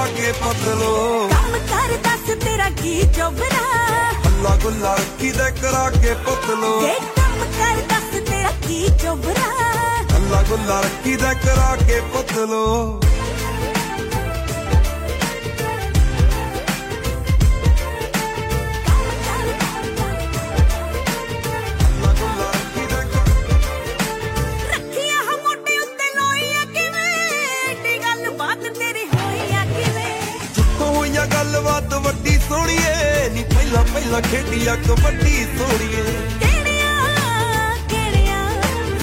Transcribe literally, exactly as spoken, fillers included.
ਕੇ ਪਤਲੋ ਕੰਮ ਕਰ ਦੱਸ ਤੇਰਾ ਕੀ ਚੋਬਰਾ ਹੱਲਾ ਗੁੱਲਾ ਰੱਖੀ ਦੇ ਕਰਾ ਕੇ ਪਤਲੋ ਵੇ ਕੰਮ ਕਰ ਦੱਸ ਤੇਰਾ ਕੀ ਚੋਬਰਾ ਹੱਲਾ ਗੁੱਲਾ ਰੱਖੀ ਦੇ ਕਰਾ ਕੇ ਪਤਲੋ ਗੱਲਬਾਤ ਵੱਡੀ ਸੋਹਣੀਏ ਨੀ ਪਹਿਲਾਂ ਪਹਿਲਾਂ ਖੇਡੀਆਂ ਕਬੱਡੀ ਸੋਹਣੀਏ